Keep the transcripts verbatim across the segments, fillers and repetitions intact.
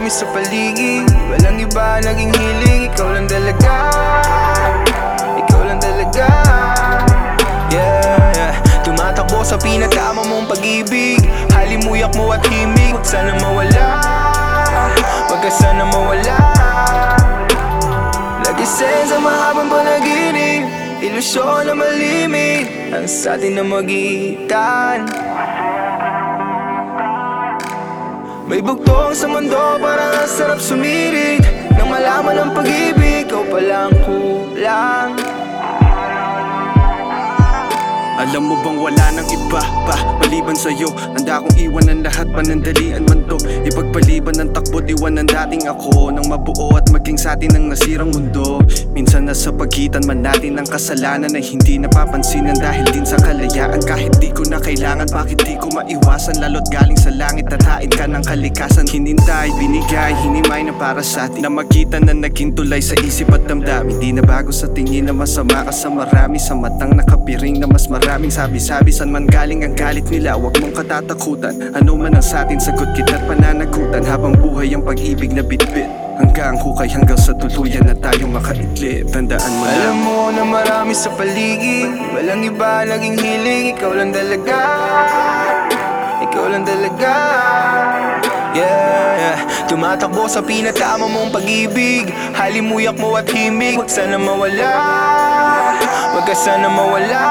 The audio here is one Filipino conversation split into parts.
marami sa paligid. Walang iba naging hilig, ikaw lang talaga. Ikaw lang talaga. Yeah, yeah. Tumatakbo sa pinagkama mong pag-ibig. Halimuyak mo at himig, huwag sana mawala. Huwag ka sana mawala. Lagisin sa mahabang panaginip, ilusyon na malimit ang sa atin na magitan. May bugtong sa mundo, parang ang sarap sumirit. Nang malaman ang pag-ibig, ikaw palang kulang. Alam mo bang wala nang iba pa maliban sa'yo? Handa kong iwan ang lahat, panandalian man to. Ipagpaliban ng takbo, iwan ang dating ako. Nang mabuo at maging sa atin ang nasirang mundo. Minsan nasa pagitan man natin ang kasalanan ay hindi napapansinan dahil din sa kalayaan. Kahit di ko na kailangan, bakit di ko maiwasan? Lalo't galing sa langit, tatain ka ng kalikasan. Hinintay, binigay, hinimay na para sa atin. Na makita na naging tulay sa isip at damdamin. Di na bago sa tingin na masama ka sa marami. Sa matang nakapiring na mas marami. Maraming sabi-sabi, san man galing ang galit nila. Huwag mong katatakutan, ano man ang satin, sagot kita't pananagutan. Habang buhay ang pag-ibig na bitbit, hanggang hukay, hanggang sa tuluyan na tayong makaidlip. Tandaan mo na, alam mo na marami sa paligid. Walang iba naging hilig, ikaw lang talaga. Ikaw lang talaga. Yeah, yeah. Tumatakbo sa pinatama mong pag-ibig. Halimuyak mo at himig, huwag sana mawala. Huwag ka sana mawala.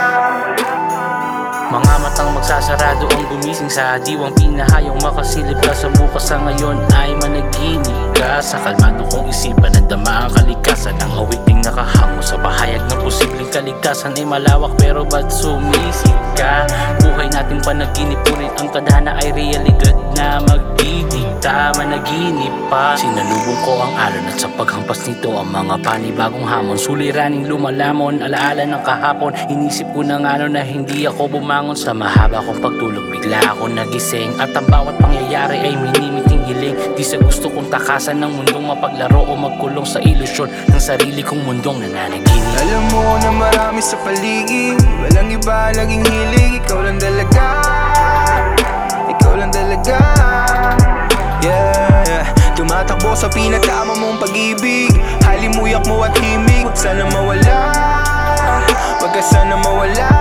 Mga matang magsasarado ang gumising sa diwang pinahayong makasilip ka sa bukas. Sa ngayon ay managinip ka sa kalmado kong isipan. Nandama ang kalikasan ng awiting nakahango sa pahayag ng posibleng kaligtasan ay malawak pero ba't sumisip ka? Buhay natin panaginip, ngunit ang tadhana ay realidad na magdidikta. Managinip pa, sinalubong ko ang alon at sa paghampas nito ang mga panibagong hamon. Suliraning lumalamon, alaala ng kahapon. Inisip ko na nga na hindi ako bumangon sa mahaba kong pagtulog. Bigla ako nagising at ang bawat pangyayari ay minimiting hiling. Di sa gusto kong takasan ng mundong mapaglaro o magkulong sa ilusyon ng sarili kong mundong nananaginip. Alam mo na marami sa paligid. Walang iba naging hilig, ikaw lang talaga. Ikaw lang talaga. Yeah, yeah. Tumatakbo sa pinagkama mong pag-ibig. Halimuyak mo at himig, huwag sana mawala. Huwag ka sana mawala.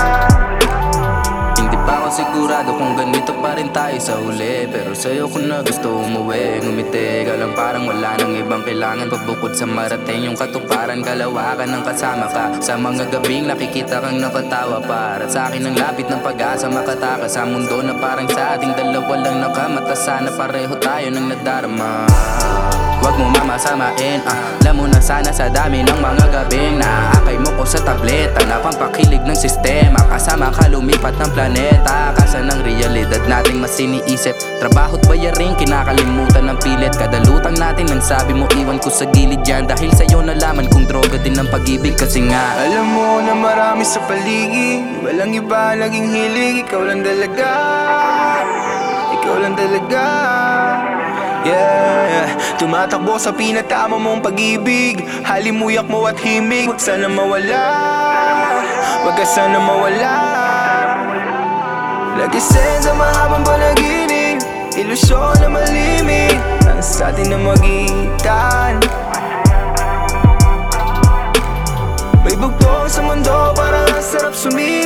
Hindi pa ako sigurado kung ganito pa rin tayo sa huli, pero sa'yo ko na gusto umuwi. Ngumiti ka lang parang wala nang ibang kailangan. Pagbukod sa marating yung katuparan, kalawakan ng kasama ka. Sa mga gabing nakikita kang nakatawa. Para sa akin ang lapit ng pag-asa makatakas sa mundo na parang sa ating dalawa lang nakamata. Sana pareho tayo nang nadarama. Huwag mo mamasamain, ah. Alam mo na sana sa dami ng mga gabing naaakay mo ko sa tableta na pampakilig ng sistema. Kasama ka lumipat ng planeta. Kasa ng realidad nating mas iniisip. Trabaho't bayaring kinakalimutan ng pilit. Kada lutang natin nang sabi mo iwan ko sa gilid yan. Dahil sa'yo nalaman kong droga din ng pag-ibig. Kasi nga alam mo na marami sa paligid. Walang iba naging hilig, ikaw lang talaga. Ikaw lang talaga. Yeah, yeah. Tumatakbo sa pinatama mong pag-ibig. Halimuyak mo at himig, huwag sana mawala. Huwag ka sana mawala. Lagisin sa mahabang panaginip, ilusyon na malimit ang sa atin na magitan. May bugtong sa mundo, parang ang sarap sumili.